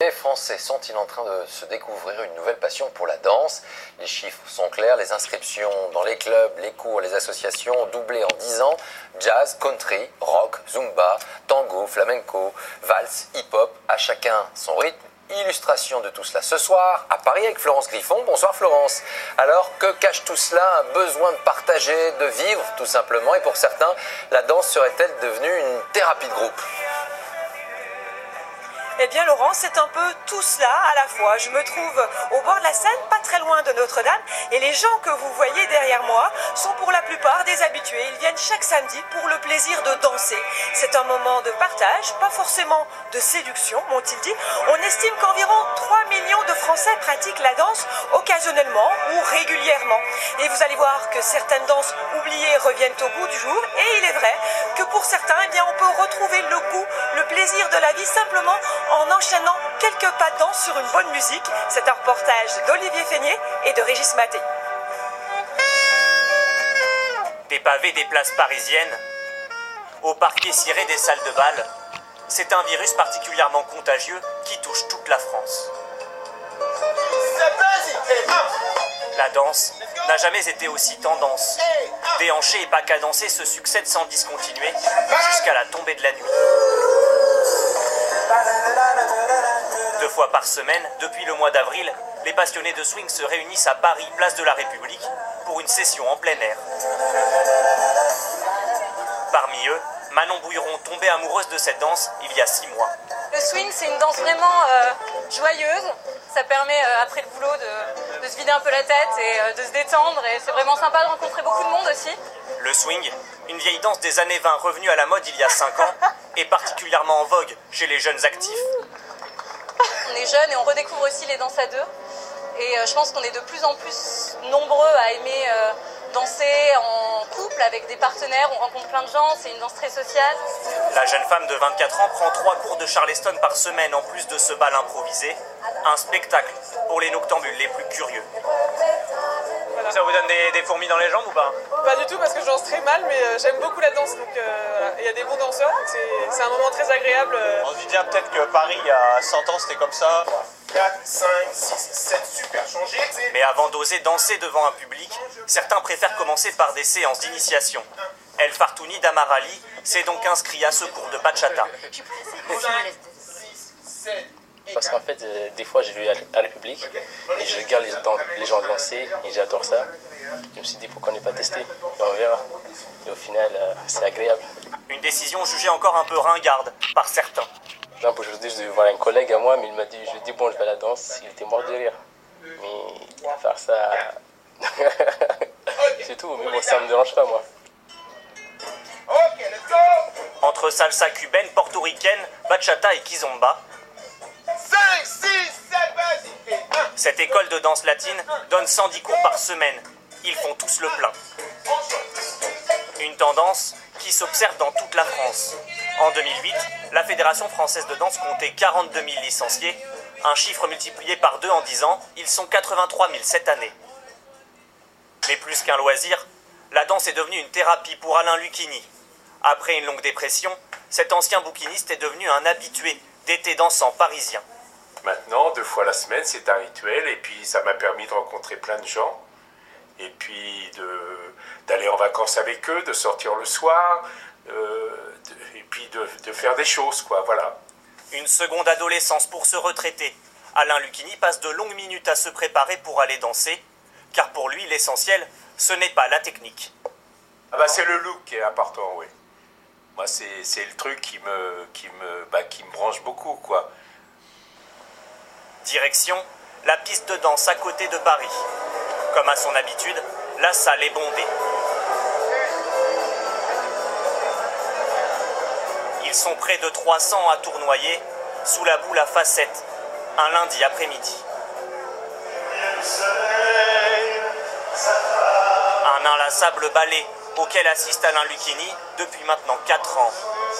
Les Français sont-ils en train de se découvrir une nouvelle passion pour la danse? Les chiffres sont clairs, les inscriptions dans les clubs, les cours, les associations ont doublé en 10 ans. Jazz, country, rock, zumba, tango, flamenco, valse, hip-hop, à chacun son rythme. Illustration de tout cela ce soir à Paris avec Florence Griffon. Bonsoir Florence. Alors que cache tout cela? Un besoin de partager, de vivre tout simplement. Et pour certains, la danse serait-elle devenue une thérapie de groupe? Eh bien Laurent, c'est un peu tout cela à la fois. Je me trouve au bord de la Seine, pas très loin de Notre-Dame, et les gens que vous voyez derrière moi sont pour la plupart des habitués. Ils viennent chaque samedi pour le plaisir de danser. C'est un moment de partage, pas forcément de séduction, m'ont-ils dit. On estime qu'environ 3 millions de Français pratiquent la danse occasionnellement ou régulièrement. Et vous allez voir que certaines danses oubliées reviennent au goût du jour. Et il est vrai que pour certains, eh bien, on peut retrouver le goût, le plaisir de la vie simplement en enchaînant quelques pas de danse sur une bonne musique. C'est un reportage d'Olivier Feignet et de Régis Maté. Des pavés des places parisiennes, au parquet ciré des salles de bal, c'est un virus particulièrement contagieux qui touche toute la France. La danse n'a jamais été aussi tendance. Déhanchés et pas cadencés se succèdent sans discontinuer jusqu'à la tombée de la nuit. 2 fois par semaine, depuis le mois d'avril, les passionnés de swing se réunissent à Paris, place de la République, pour une session en plein air. Parmi eux, Manon Bouilleron, tombée amoureuse de cette danse il y a 6 mois. Le swing, c'est une danse vraiment joyeuse. Ça permet, après le boulot, de se vider un peu la tête et de se détendre. Et c'est vraiment sympa de rencontrer beaucoup de monde aussi. Le swing, une vieille danse des années 20 revenue à la mode il y a 5 ans, est particulièrement en vogue chez les jeunes actifs. On est jeunes et on redécouvre aussi les danses à deux. Et je pense qu'on est de plus en plus nombreux à aimer danser en couple avec des partenaires. On rencontre plein de gens, c'est une danse très sociale. La jeune femme de 24 ans prend 3 cours de Charleston par semaine en plus de ce bal improvisé. Un spectacle pour les noctambules les plus curieux. Ça vous donne des fourmis dans les jambes ou pas? Pas du tout parce que je danse très mal, mais j'aime beaucoup la danse, donc il y a des bons danseurs, donc c'est un moment très agréable. On se dit bien peut-être que Paris, il y a 100 ans, c'était comme ça. 4, 5, 6, 7, super changé. Mais avant d'oser danser devant un public, certains préfèrent commencer par des séances d'initiation. El Fartouni d'Amarali s'est donc inscrit à ce cours de bachata. 5, 6, 7. Parce qu'en fait, des fois, j'ai vu à la République et je regarde les gens danser et j'adore ça. Je me suis dit, pourquoi ne pas tester? Et on verra. Et au final, c'est agréable. Une décision jugée encore un peu ringarde par certains. Par exemple, aujourd'hui, je devais voir un collègue à moi, mais il m'a dit, je lui ai dit, bon, je vais à la danse. Il était mort de rire. Mais faire ça, c'est tout. Mais bon, ça ne me dérange pas, moi. Entre salsa cubaine, portoricaine, bachata et kizomba, 5, 6, 7, vas-y. cette école de danse latine donne 110 cours par semaine. Ils font tous le plein. Une tendance qui s'observe dans toute la France. En 2008, la Fédération française de danse comptait 42 000 licenciés. Un chiffre multiplié par 2 en 10 ans, ils sont 83 000 cette année. Mais plus qu'un loisir, la danse est devenue une thérapie pour Alain Lucchini. Après une longue dépression, cet ancien bouquiniste est devenu un habitué d'été dansant parisien. Maintenant, 2 fois la semaine, c'est un rituel et puis ça m'a permis de rencontrer plein de gens et puis d'aller en vacances avec eux, de sortir le soir et puis de faire des choses, quoi, voilà. Une seconde adolescence pour se retraiter. Alain Lucchini passe de longues minutes à se préparer pour aller danser, car pour lui, l'essentiel, ce n'est pas la technique. Ah bah c'est le look qui est important, oui. Moi, c'est le truc qui me branche beaucoup, quoi. Direction, la piste de danse à côté de Paris. Comme à son habitude, la salle est bondée. Ils sont près de 300 à tournoyer sous la boule à facettes, un lundi après-midi. Un inlassable ballet auquel assiste Alain Lucchini depuis maintenant 4 ans.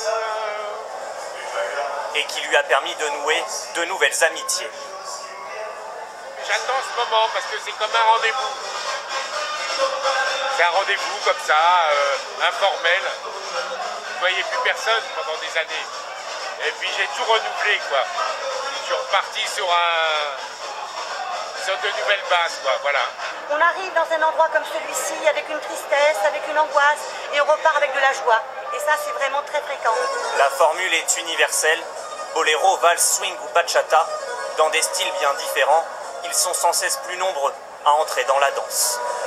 Et qui lui a permis de nouer de nouvelles amitiés. J'attends ce moment parce que c'est comme un rendez-vous. C'est un rendez-vous comme ça, informel. Vous voyez plus personne pendant des années. Et puis j'ai tout renouvelé, quoi. suis reparti sur de nouvelles bases, quoi, voilà. On arrive dans un endroit comme celui-ci avec une tristesse, avec une angoisse, et on repart avec de la joie. Et ça, c'est vraiment très fréquent. La formule est universelle. Boléro, valse, swing ou bachata, dans des styles bien différents, ils sont sans cesse plus nombreux à entrer dans la danse.